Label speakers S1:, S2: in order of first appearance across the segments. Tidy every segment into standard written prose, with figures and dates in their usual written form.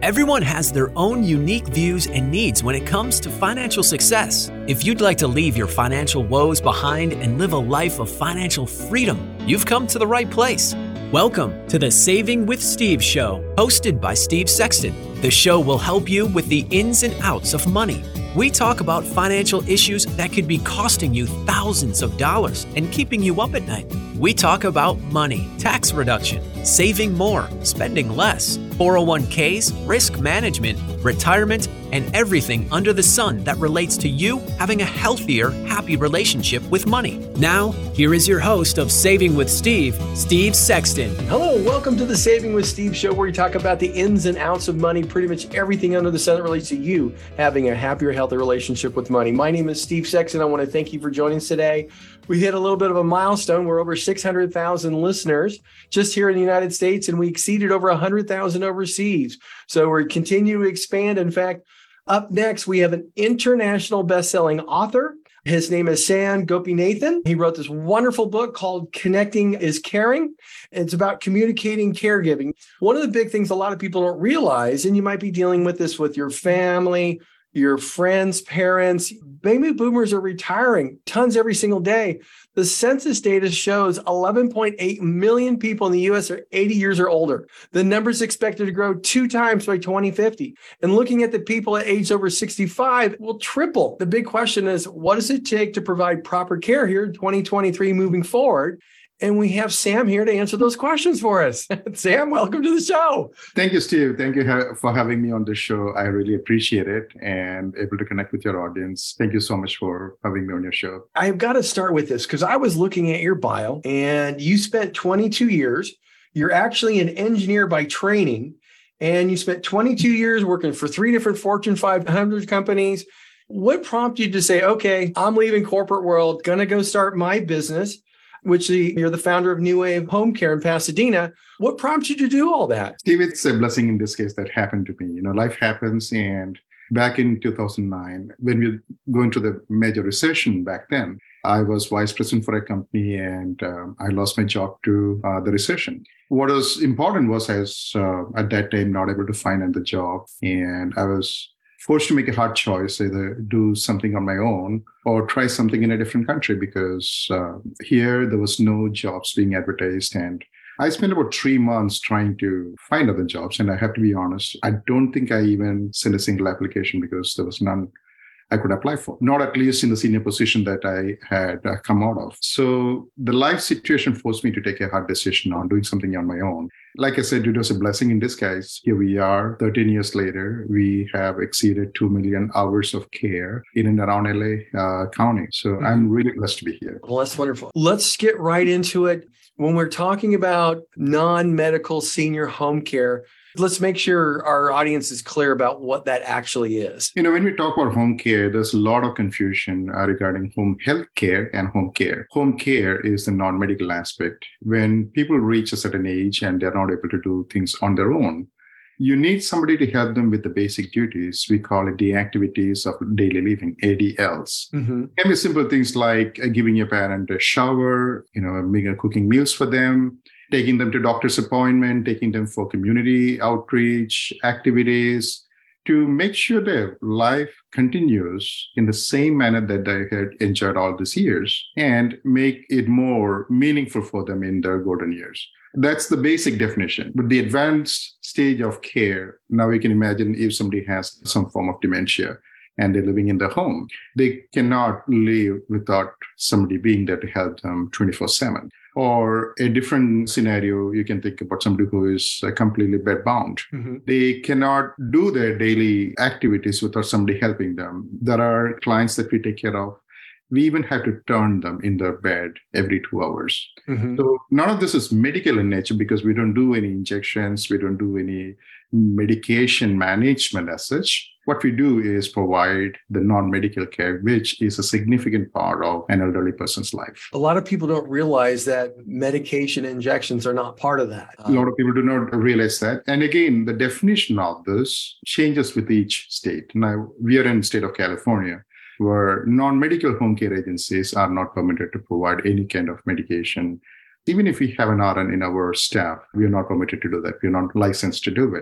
S1: Everyone has their own unique views and needs when it comes to financial success. If you'd like to leave your financial woes behind and live a life of financial freedom, you've come to the right place. Welcome to the Saving with Steve show, hosted by Steve Sexton. The show will help you with the ins and outs of money. We talk about financial issues that could be costing you thousands of dollars and keeping you up at night. We talk about money, tax reduction, saving more, spending less, 401ks, risk management, retirement, and everything under the sun that relates to you having a healthier, happy relationship with money. Now, here is your host of Saving with Steve, Steve Sexton.
S2: Hello, welcome to the Saving with Steve show, where we talk about the ins and outs of money, pretty much everything under the sun that relates to you having a happier, healthier relationship with money. My name is Steve Sexton. I want to thank you for joining us today. We hit a little bit of a milestone. We're over 600,000 listeners just here in the United States, and we exceeded over 100,000 overseas. So we're continuing to expand. In fact, up next, we have an international best-selling author. His name is Sam Gopinathan. He wrote this wonderful book called Connecting is Caring. It's about communicating caregiving. One of the big things a lot of people don't realize, and you might be dealing with this with your family, your friends, parents, baby boomers are retiring tons every single day. The census data shows 11.8 million people in the U.S. are 80 years or older. The number is expected to grow 2 times by 2050. And looking at the people at age over 65 will triple. The big question is, what does it take to provide proper care here in 2023 moving forward? And we have Sam here to answer those questions for us. Sam, welcome to the show.
S3: Thank you, Steve. Thank you for having me on the show. I really appreciate it and able to connect with your audience. Thank you so much for having me on your show.
S2: I've got to start with this because I was looking at your bio and you spent 22 years. You're actually an engineer by training, and you spent 22 years working for 3 different Fortune 500 companies. What prompted you to say, okay, I'm leaving corporate world, going to go start my business? Which you're the founder of New Wave Home Care in Pasadena. What prompted you to do all that?
S3: Steve, it's a blessing in this case that happened to me. Life happens. And back in 2009, when we were going through the major recession back then, I was vice president for a company and I lost my job to the recession. What was important was I was at that time not able to find another job. And I was forced to make a hard choice, either do something on my own or try something in a different country, because here there was no jobs being advertised. And I spent about 3 months trying to find other jobs. And I have to be honest, I don't think I even sent a single application because there was none I could apply for, not at least in the senior position that I had come out of. So the life situation forced me to take a hard decision on doing something on my own. Like I said, it was a blessing in disguise. Here we are, 13 years later. We have exceeded 2 million hours of care in and around LA County. So I'm really blessed to be here.
S2: Well, that's wonderful. Let's get right into it. When we're talking about non-medical senior home care, let's make sure our audience is clear about what that actually is.
S3: When we talk about home care, there's a lot of confusion regarding home health care and home care. Home care is the non-medical aspect. When people reach a certain age and they're not able to do things on their own, you need somebody to help them with the basic duties. We call it the activities of daily living, ADLs. It can be simple things like giving your parent a shower, cooking meals for them, taking them to doctor's appointment, taking them for community outreach activities to make sure their life continues in the same manner that they had enjoyed all these years and make it more meaningful for them in their golden years. That's the basic definition. But the advanced stage of care, now you can imagine if somebody has some form of dementia and they're living in their home, they cannot live without somebody being there to help them 24/7. Or a different scenario, you can think about somebody who is completely bedbound. They cannot do their daily activities without somebody helping them. There are clients that we take care of. We even have to turn them in their bed every 2 hours. So none of this is medical in nature because we don't do any injections. We don't do any medication management as such. What we do is provide the non-medical care, which is a significant part of an elderly person's life.
S2: A lot of people don't realize that medication injections are not part of that.
S3: A lot of people do not realize that. And again, the definition of this changes with each state. Now, we are in the state of California, where non-medical home care agencies are not permitted to provide any kind of medication. Even if we have an RN in our staff, we are not permitted to do that. We are not licensed to do it.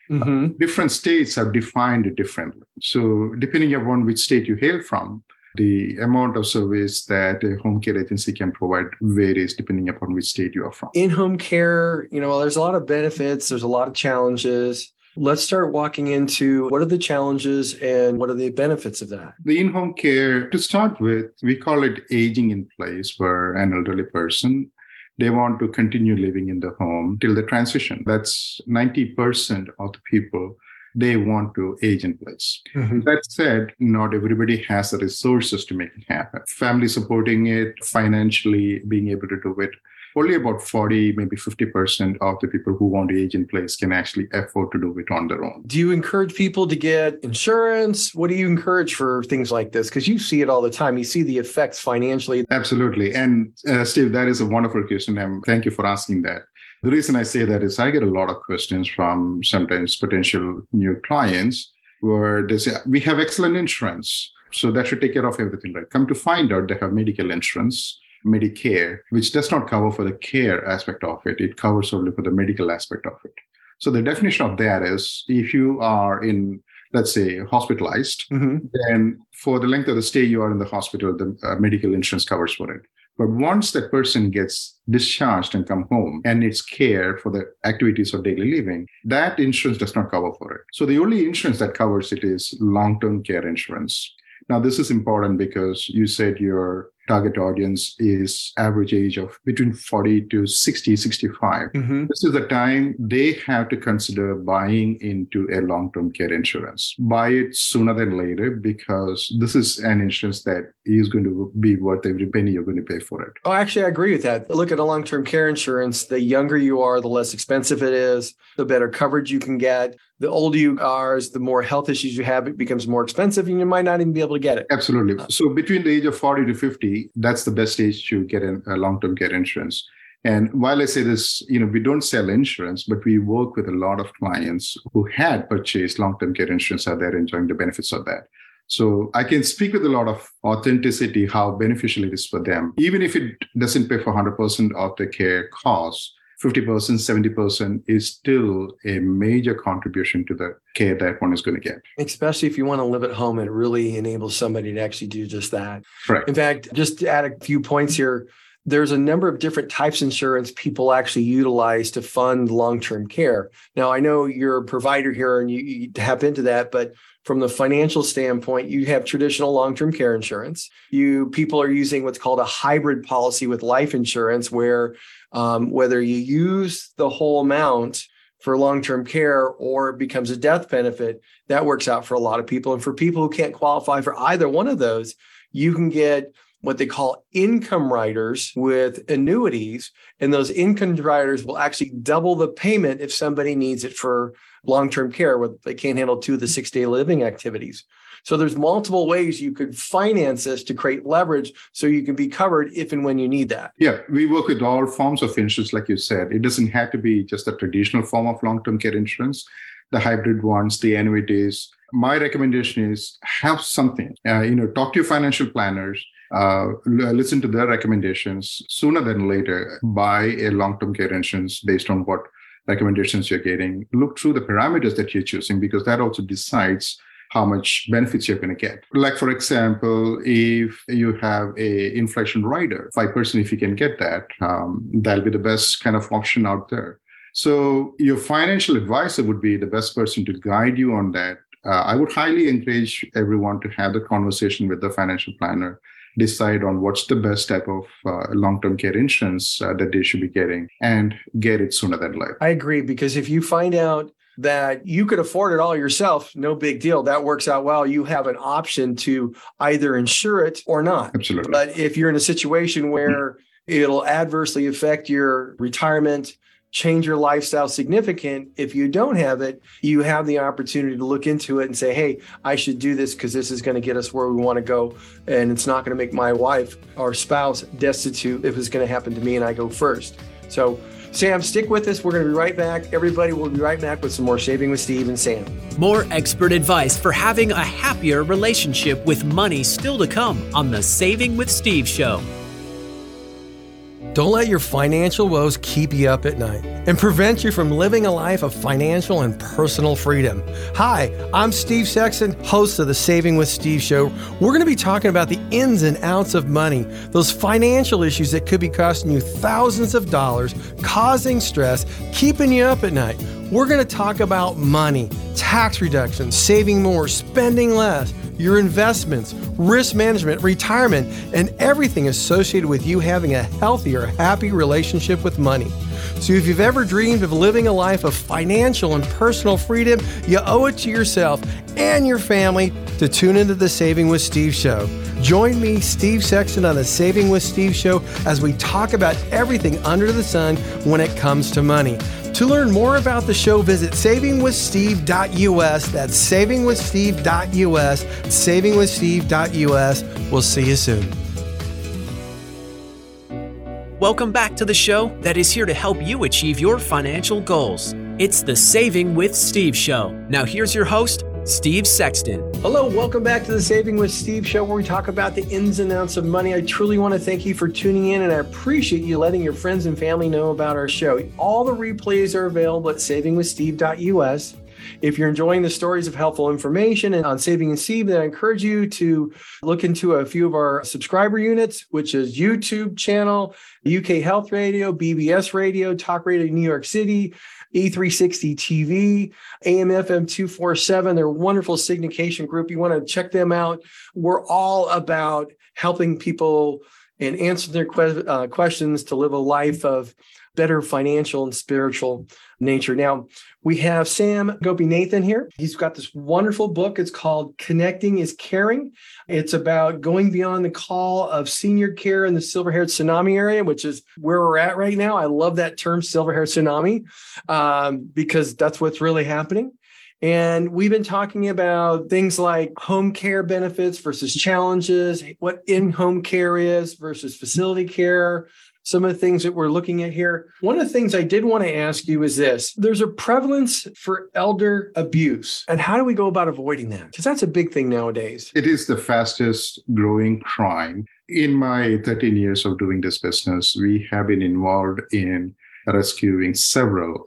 S3: Different states have defined it differently. So depending upon which state you hail from, the amount of service that a home care agency can provide varies depending upon which state you are from.
S2: In-home care, there's a lot of benefits. There's a lot of challenges. Let's start walking into what are the challenges and what are the benefits of that?
S3: The in-home care, to start with, we call it aging in place for an elderly person. They want to continue living in the home till the transition. That's 90% of the people, they want to age in place. That said, not everybody has the resources to make it happen. Family supporting it, financially being able to do it. Only about 40, maybe 50% of the people who want to age in place can actually afford to do it on their own.
S2: Do you encourage people to get insurance? What do you encourage for things like this? Because you see it all the time. You see the effects financially.
S3: Absolutely. And Steve, that is a wonderful question. And thank you for asking that. The reason I say that is I get a lot of questions from sometimes potential new clients where they say, we have excellent insurance, so that should take care of everything, right? Come to find out they have medical insurance, Medicare, which does not cover for the care aspect of it. It covers only for the medical aspect of it. So the definition of that is if you are in, let's say, hospitalized, then for the length of the stay you are in the hospital, the medical insurance covers for it. But once that person gets discharged and come home and needs care for the activities of daily living, that insurance does not cover for it. So the only insurance that covers it is long-term care insurance. Now, this is important because you said your target audience is average age of between 40 to 60, 65. This is the time they have to consider buying into a long-term care insurance. Buy it sooner than later because this is an insurance that is going to be worth every penny you're going to pay for it.
S2: Oh, actually, I agree with that. Look at a long-term care insurance. The younger you are, the less expensive it is, the better coverage you can get. The older you are, the more health issues you have, it becomes more expensive and you might not even be able to get it.
S3: Absolutely. So between the age of 40 to 50, that's the best age to get a long-term care insurance. And while I say this, we don't sell insurance, but we work with a lot of clients who had purchased long-term care insurance and they're enjoying the benefits of that. So I can speak with a lot of authenticity how beneficial it is for them. Even if it doesn't pay for 100% of the care costs, 50%, 70% is still a major contribution to the care that one is going to get.
S2: Especially if you want to live at home, it really enables somebody to actually do just that.
S3: Correct.
S2: In fact, just to add a few points here, there's a number of different types of insurance people actually utilize to fund long-term care. Now, I know you're a provider here and you tap into that, but from the financial standpoint, you have traditional long-term care insurance. People are using what's called a hybrid policy with life insurance, where whether you use the whole amount for long-term care or it becomes a death benefit, that works out for a lot of people. And for people who can't qualify for either one of those, you can get what they call income riders with annuities. And those income riders will actually double the payment if somebody needs it for long-term care where they can't handle 2 of the 6-day living activities. So there's multiple ways you could finance this to create leverage so you can be covered if and when you need that.
S3: Yeah, we work with all forms of insurance, like you said. It doesn't have to be just a traditional form of long-term care insurance. The hybrid ones, the annuities. My recommendation is have something. Talk to your financial planners. Listen to their recommendations. Sooner than later, buy a long-term care insurance based on what recommendations you're getting. Look through the parameters that you're choosing because that also decides how much benefits you're going to get. Like, for example, if you have a inflation rider, 5%, if you can get that, that'll be the best kind of option out there. So your financial advisor would be the best person to guide you on that. I would highly encourage everyone to have the conversation with the financial planner, decide on what's the best type of long-term care insurance that they should be getting and get it sooner than later.
S2: I agree, because if you find out that you could afford it all yourself, no big deal. That works out well. You have an option to either insure it or not.
S3: Absolutely.
S2: But if you're in a situation where it'll adversely affect your retirement, change your lifestyle significant, if you don't have it, you have the opportunity to look into it and say, hey, I should do this because this is going to get us where we want to go. And it's not going to make my wife or spouse destitute if it's going to happen to me and I go first. So Sam, stick with us. We're going to be right back. Everybody will be right back with some more Saving with Steve and Sam.
S1: More expert advice for having a happier relationship with money still to come on the Saving with Steve show.
S4: Don't let your financial woes keep you up at night and prevent you from living a life of financial and personal freedom. Hi, I'm Steve Sexton, host of the Saving with Steve show. We're going to be talking about the ins and outs of money, those financial issues that could be costing you thousands of dollars, causing stress, keeping you up at night. We're going to talk about money, tax reduction, saving more, spending less, your investments, risk management, retirement, and everything associated with you having a healthier, happy relationship with money. So if you've ever dreamed of living a life of financial and personal freedom, you owe it to yourself and your family to tune into the Saving with Steve show. Join me, Steve Sexton, on the Saving with Steve show as we talk about everything under the sun when it comes to money. To learn more about the show, visit savingwithsteve.us. That's savingwithsteve.us, savingwithsteve.us. We'll see you soon.
S1: Welcome back to the show that is here to help you achieve your financial goals. It's the Saving with Steve show. Now here's your host, Steve Sexton.
S2: Hello, welcome back to the Saving with Steve show, where we talk about the ins and outs of money. I truly want to thank you for tuning in, and I appreciate you letting your friends and family know about our show. All the replays are available at savingwithsteve.us. If you're enjoying the stories of helpful information and on Saving with Steve, then I encourage you to look into a few of our subscriber units, which is YouTube channel, UK Health Radio, BBS Radio, Talk Radio New York City, E360 TV, AM/FM 247. They're a wonderful syndication group. You want to check them out. We're all about helping people and answering their questions to live a life of better financial and spiritual nature. Now, we have Sam Gopinathan here. He's got this wonderful book. It's called Connecting is Caring. It's about going beyond the call of senior care in the Silver-Haired Tsunami area, which is where we're at right now. I love that term, Silver-Haired Tsunami, because that's what's really happening. And we've been talking about things like home care benefits versus challenges, what in-home care is versus facility care, some of the things that we're looking at here. One of the things I did want to ask you is this. There's a prevalence for elder abuse. And how do we go about avoiding that? Because that's a big thing nowadays.
S3: It is the fastest growing crime. In my 13 years of doing this business, we have been involved in rescuing several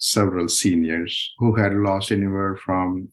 S3: seniors who had lost anywhere from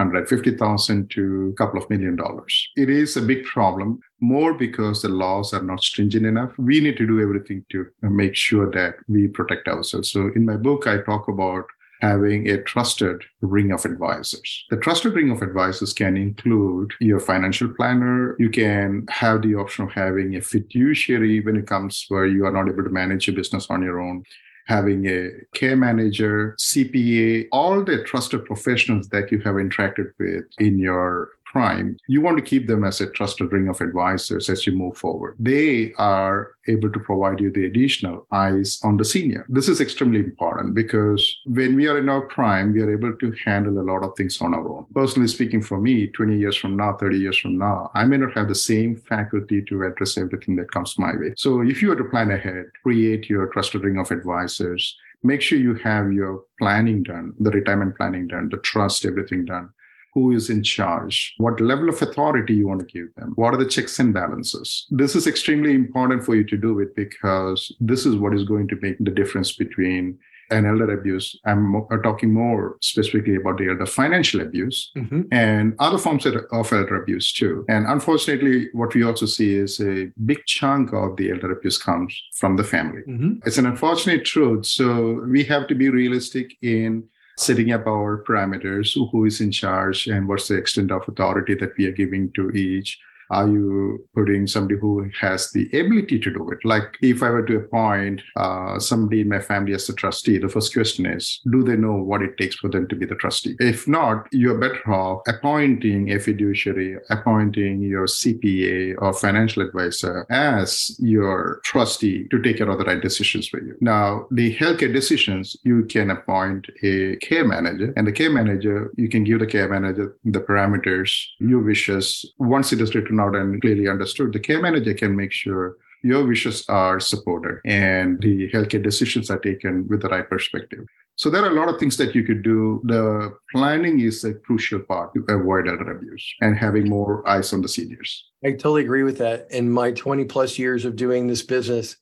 S3: $150,000 to a couple of $1 million. It is a big problem, more because the laws are not stringent enough. We need to do everything to make sure that we protect ourselves. So in my book, I talk about having a trusted ring of advisors. The trusted ring of advisors can include your financial planner. You can have the option of having a fiduciary when it comes where you are not able to manage your business on your own, having a care manager, CPA, all the trusted professionals that you have interacted with in your prime. You want to keep them as a trusted ring of advisors as you move forward. They are able to provide you the additional eyes on the senior. This is extremely important because when we are in our prime, we are able to handle a lot of things on our own. Personally speaking, for me, 20 years from now, 30 years from now, I may not have the same faculty to address everything that comes my way. So if you were to plan ahead, create your trusted ring of advisors, make sure you have your planning done, the retirement planning done, the trust, everything done. Who is in charge? What level of authority you want to give them? What are the checks and balances? This is extremely important for you to do it because this is what is going to make the difference between an elder abuse. I'm talking more specifically about the elder financial abuse and other forms of elder abuse too. And unfortunately, what we also see is a big chunk of the elder abuse comes from the family. It's an unfortunate truth. So we have to be realistic in setting up our parameters, who is in charge and what's the extent of authority that we are giving to each. Are you putting somebody who has the ability to do it? Like if I were to appoint somebody in my family as a trustee, the first question is, do they know what it takes for them to be the trustee? If not, you're better off appointing a fiduciary, appointing your CPA or financial advisor as your trustee to take care of the right decisions for you. Now, the healthcare decisions, you can appoint a care manager, and the care manager, you can give the care manager the parameters, your wishes. Once it is written out and clearly understood, the care manager can make sure your wishes are supported and the healthcare decisions are taken with the right perspective. So there are a lot of things that you could do. The planning is a crucial part to avoid elder abuse and having more eyes on the seniors.
S2: I totally agree with that. In my 20 plus years of doing this business,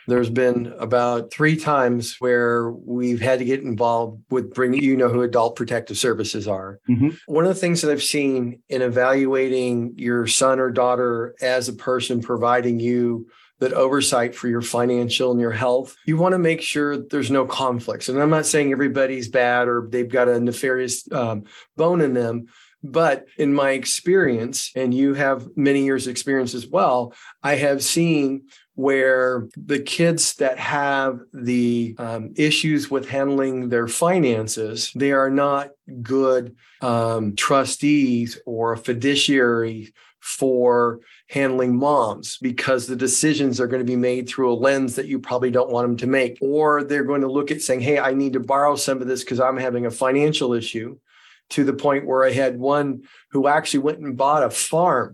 S2: There's been about 3 times where we've had to get involved with bringing, who Adult Protective Services are.
S3: Mm-hmm.
S2: One of the things that I've seen in evaluating your son or daughter as a person providing you that oversight for your financial and your health, you want to make sure there's no conflicts. And I'm not saying everybody's bad or they've got a nefarious bone in them. But in my experience, and you have many years experience as well, I have seen where the kids that have the issues with handling their finances, they are not good trustees or fiduciary for handling moms, because the decisions are going to be made through a lens that you probably don't want them to make. Or they're going to look at saying, hey, I need to borrow some of this because I'm having a financial issue, to the point where I had one who actually went and bought a farm.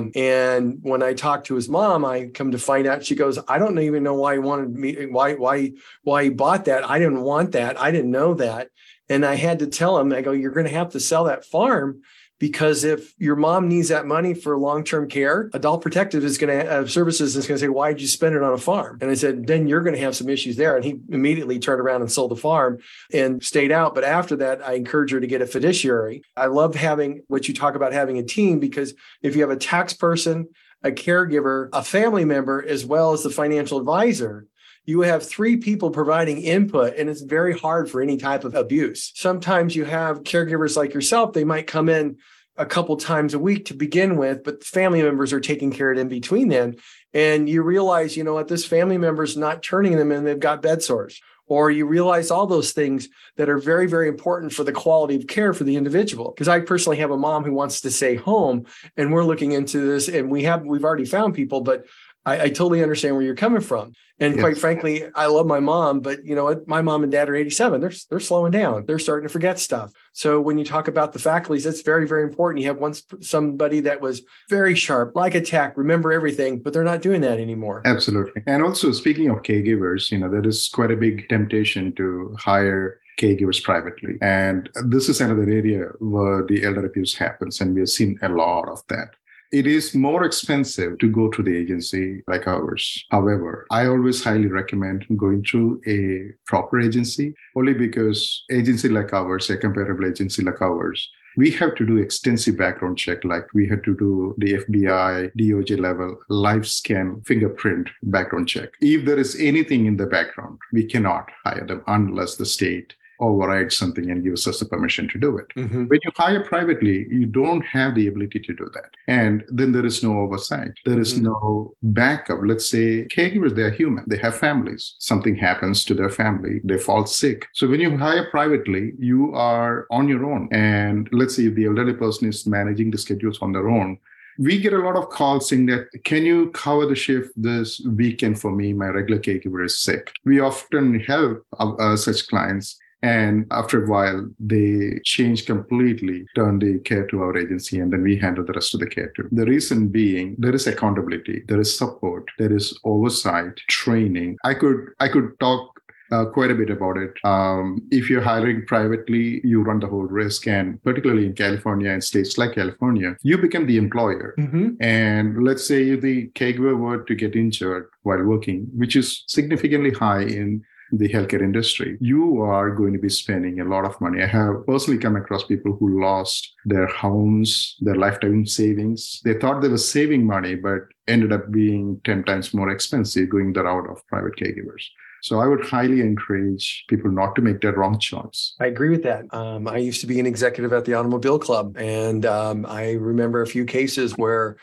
S2: And when I talked to his mom, I come to find out, she goes, I don't even know why he wanted me, why he bought that. I didn't want that. I didn't know that. And I had to tell him, I go, you're going to have to sell that farm, because if your mom needs that money for long-term care, Adult Protective Services is going to say, why did you spend it on a farm? And I said, then you're going to have some issues there. And he immediately turned around and sold the farm and stayed out. But after that, I encourage her to get a fiduciary. I love having what you talk about, having a team, because if you have a tax person, a caregiver, a family member, as well as the financial advisor, you have 3 people providing input, and it's very hard for any type of abuse. Sometimes you have caregivers like yourself, they might come in a couple times a week to begin with, but family members are taking care of it in between then. And you realize, this family member is not turning them in, they've got bed sores. Or you realize all those things that are very, very important for the quality of care for the individual. Because I personally have a mom who wants to stay home, and we're looking into this, and we've already found people, but I totally understand where you're coming from. And quite frankly, I love my mom, but you know what? My mom and dad are 87. They're slowing down. They're starting to forget stuff. So when you talk about the faculties, that's very, very important. You have somebody that was very sharp, like a tech, remember everything, but they're not doing that anymore.
S3: Absolutely. And also, speaking of caregivers, there is quite a big temptation to hire caregivers privately. And this is another area where the elder abuse happens. And we have seen a lot of that. It is more expensive to go to the agency like ours. However, I always highly recommend going through a proper agency, only because agency like ours, a comparable agency like ours, we have to do extensive background check. Like we have to do the FBI, DOJ level, live scan, fingerprint background check. If there is anything in the background, we cannot hire them unless the state overrides something and gives us the permission to do it. Mm-hmm. When you hire privately, you don't have the ability to do that. And then there is no oversight. There is no backup. Let's say caregivers, they're human. They have families. Something happens to their family. They fall sick. So when you hire privately, you are on your own. And let's say if the elderly person is managing the schedules on their own, we get a lot of calls saying that, can you cover the shift this weekend for me? My regular caregiver is sick. We often have such clients. And after a while, they change completely, turn the care to our agency, and then we handle the rest of the care too. The reason being, there is accountability, there is support, there is oversight, training. I could talk quite a bit about it. If you're hiring privately, you run the whole risk. And particularly in California and states like California, you become the employer. Mm-hmm. And let's say the caregiver were to get injured while working, which is significantly high in the healthcare industry, you are going to be spending a lot of money. I have personally come across people who lost their homes, their lifetime savings. They thought they were saving money, but ended up being 10 times more expensive going the route of private caregivers. So I would highly encourage people not to make that wrong choice.
S2: I agree with that. I used to be an executive at the Automobile Club, and I remember a few cases where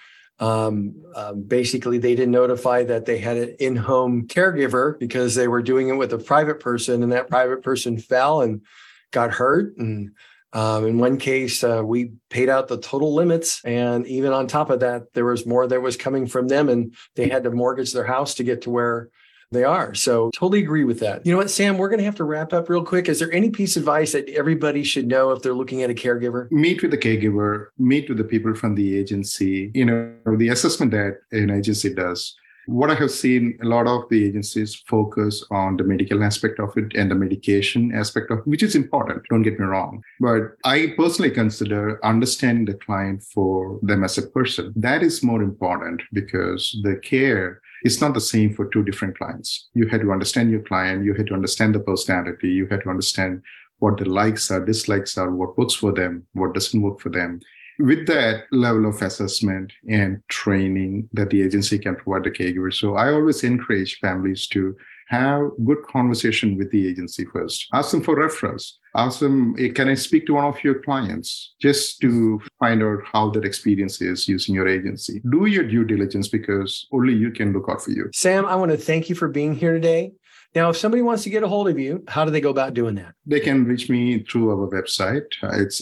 S2: basically they didn't notify that they had an in-home caregiver because they were doing it with a private person, and that private person fell and got hurt. And in one case, we paid out the total limits. And even on top of that, there was more that was coming from them, and they had to mortgage their house to get to where they are. So totally agree with that. You know what, Sam, we're going to have to wrap up real quick. Is there any piece of advice that everybody should know if they're looking at a caregiver?
S3: Meet with the caregiver, meet with the people from the agency. The assessment that an agency does. What I have seen, a lot of the agencies focus on the medical aspect of it and the medication aspect of it, which is important, don't get me wrong. But I personally consider understanding the client for them as a person. That is more important, because the care It's not the same for two different clients. You had to understand your client. You had to understand the personality. You had to understand what the likes are, dislikes are, what works for them, what doesn't work for them. With that level of assessment and training that the agency can provide the caregiver. So I always encourage families to have good conversation with the agency first. Ask them for referrals. Ask them, can I speak to one of your clients just to find out how that experience is using your agency? Do your due diligence because only you can look out for you.
S2: Sam, I want to thank you for being here today. Now, if somebody wants to get a hold of you, how do they go about doing that?
S3: They can reach me through our website. It's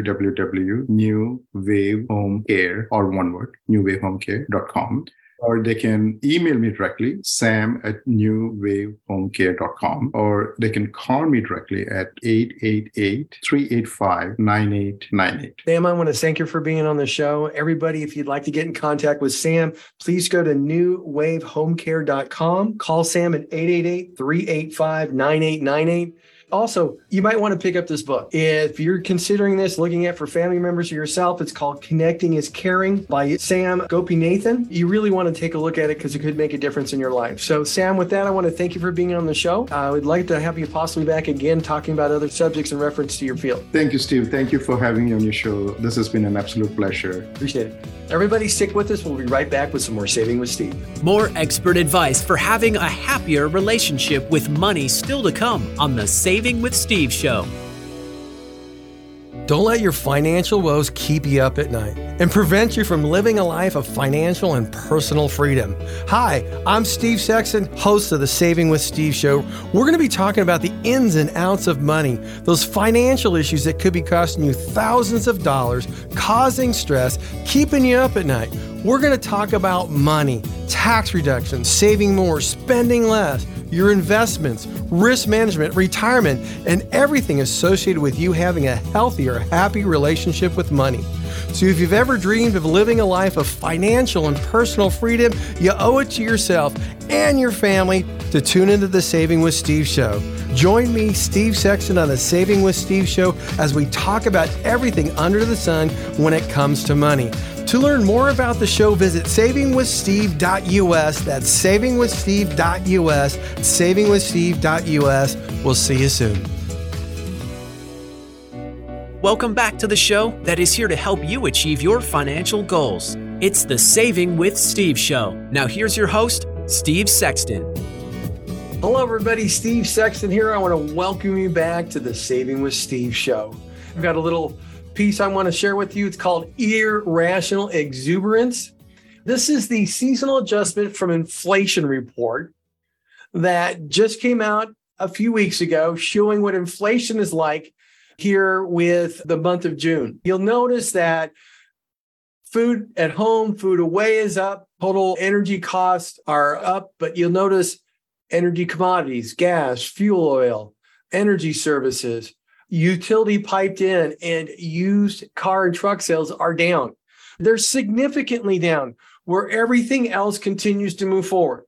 S3: www.newwavehomecare, or one word, newwavehomecare.com. Or they can email me directly, sam@newwavehomecare.com, or they can call me directly at 888-385-9898.
S2: Sam, I want to thank you for being on the show. Everybody, if you'd like to get in contact with Sam, please go to newwavehomecare.com. Call Sam at 888-385-9898. Also, you might want to pick up this book. If you're considering this, looking at for family members or yourself, it's called Connecting is Caring by Sam Gopinathan. You really want to take a look at it because it could make a difference in your life. So, Sam, with that, I want to thank you for being on the show. I would like to have you possibly back again talking about other subjects in reference to your field.
S3: Thank you, Steve. Thank you for having me on your show. This has been an absolute pleasure.
S2: Appreciate it. Everybody stick with us. We'll be right back with some more Saving with Steve.
S1: More expert advice for having a happier relationship with money still to come on the Saving with Steve show.
S4: Don't let your financial woes keep you up at night and prevent you from living a life of financial and personal freedom. Hi, I'm Steve Sexton, host of the Saving with Steve show. We're going to be talking about the ins and outs of money, those financial issues that could be costing you thousands of dollars, causing stress, keeping you up at night. We're going to talk about money, tax reduction, saving more, spending less, your investments, risk management, retirement, and everything associated with you having a healthier, happy relationship with money. So if you've ever dreamed of living a life of financial and personal freedom, you owe it to yourself and your family to tune into the Saving with Steve show. Join me, Steve Sexton, on the Saving with Steve show as we talk about everything under the sun when it comes to money. To learn more about the show, visit savingwithsteve.us. That's savingwithsteve.us, savingwithsteve.us. We'll see you soon.
S1: Welcome back to the show that is here to help you achieve your financial goals. It's the Saving with Steve show. Now here's your host, Steve Sexton.
S2: Hello, everybody. Steve Sexton here. I want to welcome you back to the Saving with Steve show. I've got a little piece I want to share with you. It's called Irrational Exuberance. This is the seasonal adjustment from inflation report that just came out a few weeks ago, showing what inflation is like here with the month of June. You'll notice that food at home, food away is up, total energy costs are up, but you'll notice energy commodities, gas, fuel oil, energy services, utility piped in, and used car and truck sales are down. They're significantly down, where everything else continues to move forward.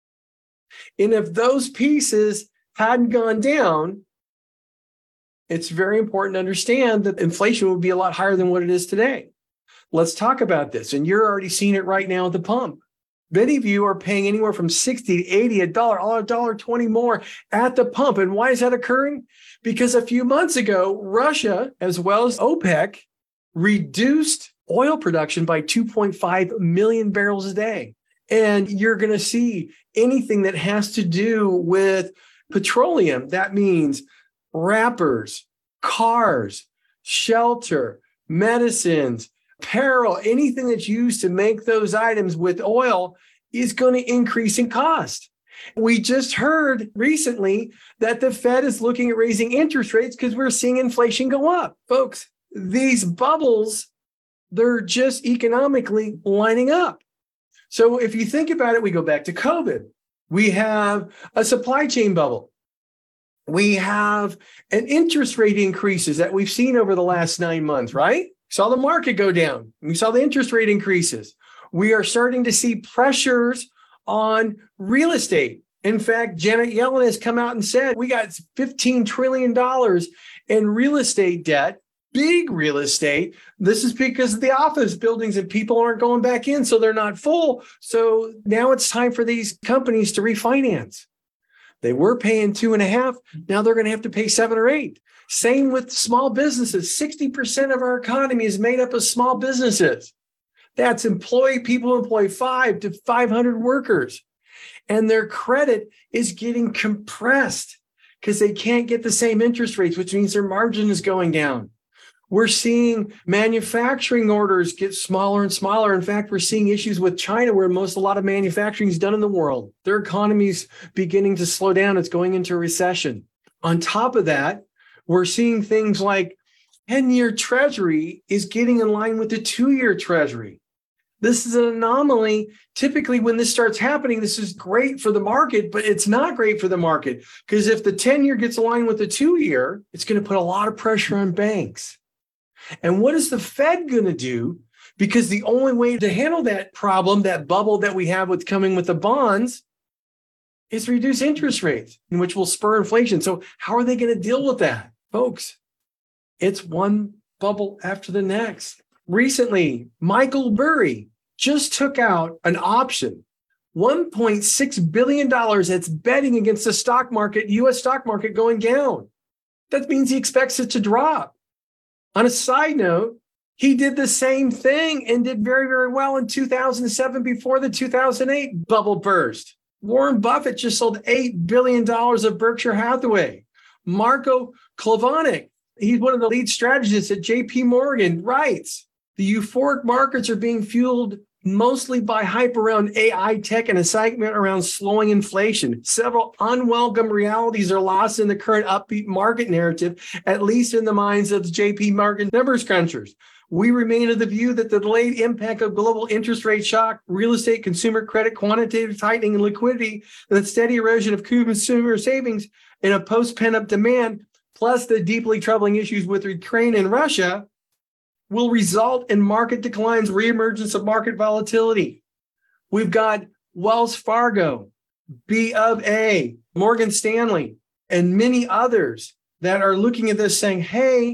S2: And if those pieces hadn't gone down, it's very important to understand that inflation would be a lot higher than what it is today. Let's talk about this. And you're already seeing it right now at the pump. Many of you are paying anywhere from 60 to 80, $1.20 more at the pump. And why is that occurring? Because a few months ago, Russia, as well as OPEC, reduced oil production by 2.5 million barrels a day. And you're going to see anything that has to do with petroleum. That means wrappers, cars, shelter, medicines, apparel, anything that's used to make those items with oil is going to increase in cost. We just heard recently that the Fed is looking at raising interest rates because we're seeing inflation go up. Folks, these bubbles, they're just economically lining up. So if you think about it, we go back to COVID. We have a supply chain bubble. We have an interest rate increases that we've seen over the last 9 months, right? Saw the market go down. We saw the interest rate increases. We are starting to see pressures on real estate. In fact, Janet Yellen has come out and said we got $15 trillion in real estate debt big real estate. This is because of the office buildings and people aren't going back in, so they're not full. So now it's time for these companies to refinance. They were paying 2.5. Now they're going to have to pay 7 or 8. Same with small businesses. 60% of our economy is made up of small businesses. That's people employ 5 to 500 workers. And their credit is getting compressed because they can't get the same interest rates, which means their margin is going down. We're seeing manufacturing orders get smaller and smaller. In fact, we're seeing issues with China where a lot of manufacturing is done in the world. Their economy's beginning to slow down. It's going into a recession. On top of that, we're seeing things like 10-year Treasury is getting in line with the 2-year Treasury. This is an anomaly. Typically, when this starts happening, this is great for the market, but it's not great for the market because if the 10-year gets aligned with the 2-year, it's going to put a lot of pressure on banks. And what is the Fed going to do? Because the only way to handle that problem, that bubble that we have with coming with the bonds, is reduce interest rates, which will spur inflation. So how are they going to deal with that? Folks, it's one bubble after the next. Recently, Michael Burry just took out an option, $1.6 billion that's betting against the stock market, U.S. stock market going down. That means he expects it to drop. On a side note, he did the same thing and did very, very well in 2007 before the 2008 bubble burst. Warren Buffett just sold $8 billion of Berkshire Hathaway. Marco Klavanik, he's one of the lead strategists at JP Morgan, writes, the euphoric markets are being fueled mostly by hype around AI tech and excitement around slowing inflation. Several unwelcome realities are lost in the current upbeat market narrative, at least in the minds of the JP Morgan numbers crunchers. We remain of the view that the delayed impact of global interest rate shock, real estate, consumer credit, quantitative tightening, and liquidity, and the steady erosion of consumer savings in a post-pent-up demand, plus the deeply troubling issues with Ukraine and Russia, will result in market declines, reemergence of market volatility. We've got Wells Fargo, B of A, Morgan Stanley, and many others that are looking at this saying, hey,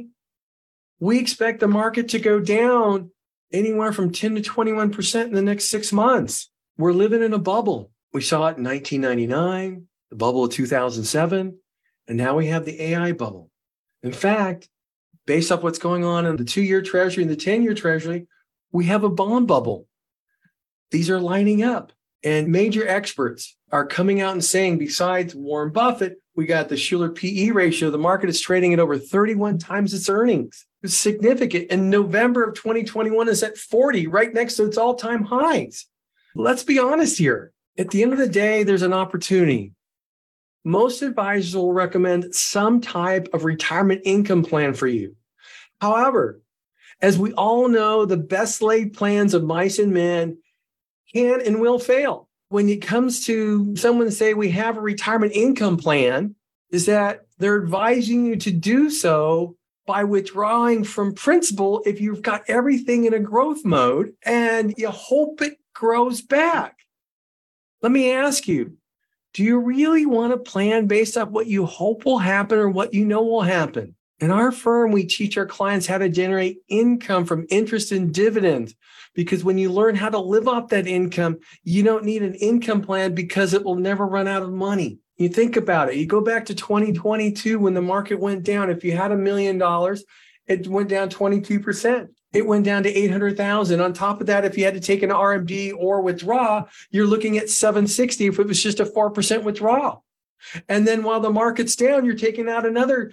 S2: we expect the market to go down anywhere from 10 to 21% in the next 6 months. We're living in a bubble. We saw it in 1999, the bubble of 2007, and now we have the AI bubble. In fact, based off what's going on in the 2-year Treasury and the 10-year Treasury, we have a bond bubble. These are lining up. And major experts are coming out and saying, besides Warren Buffett, we got the Shiller PE ratio. The market is trading at over 31 times its earnings. It's significant. In November of 2021 is at 40, right next to its all-time highs. Let's be honest here. At the end of the day, there's an opportunity. Most advisors will recommend some type of retirement income plan for you. However, as we all know, the best laid plans of mice and men can and will fail. When it comes to someone say we have a retirement income plan, is that they're advising you to do so by withdrawing from principal if you've got everything in a growth mode and you hope it grows back. Let me ask you, do you really want to plan based off what you hope will happen or what you know will happen? In our firm, we teach our clients how to generate income from interest and dividends, because when you learn how to live off that income, you don't need an income plan because it will never run out of money. You think about it. You go back to 2022 when the market went down. If you had $1 million, it went down 22%. It went down to 800,000. On top of that, if you had to take an RMD or withdraw, you're looking at 760 if it was just a 4% withdrawal. And then while the market's down, you're taking out another,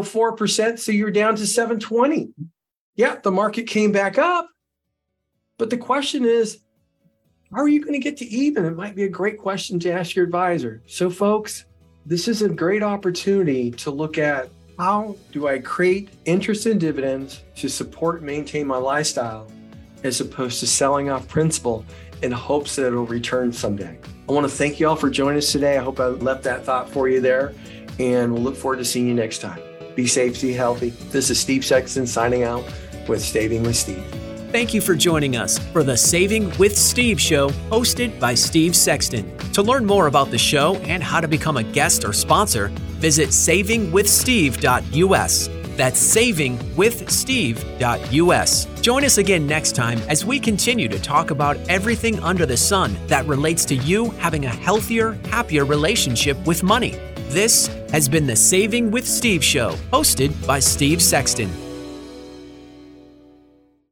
S2: 4%. So you're down to 720. Yeah, the market came back up. But the question is, how are you going to get to even? It might be a great question to ask your advisor. So folks, this is a great opportunity to look at, how do I create interest and dividends to support and maintain my lifestyle, as opposed to selling off principal in hopes that it'll return someday? I want to thank you all for joining us today. I hope I left that thought for you there, and we'll look forward to seeing you next time. Be safe, stay healthy. This is Steve Sexton signing out with Saving with Steve.
S1: Thank you for joining us for the Saving with Steve show, hosted by Steve Sexton. To learn more about the show and how to become a guest or sponsor, visit savingwithsteve.us. That's savingwithsteve.us. Join us again next time as we continue to talk about everything under the sun that relates to you having a healthier, happier relationship with money. This has been the Saving with Steve Show, hosted by Steve Sexton.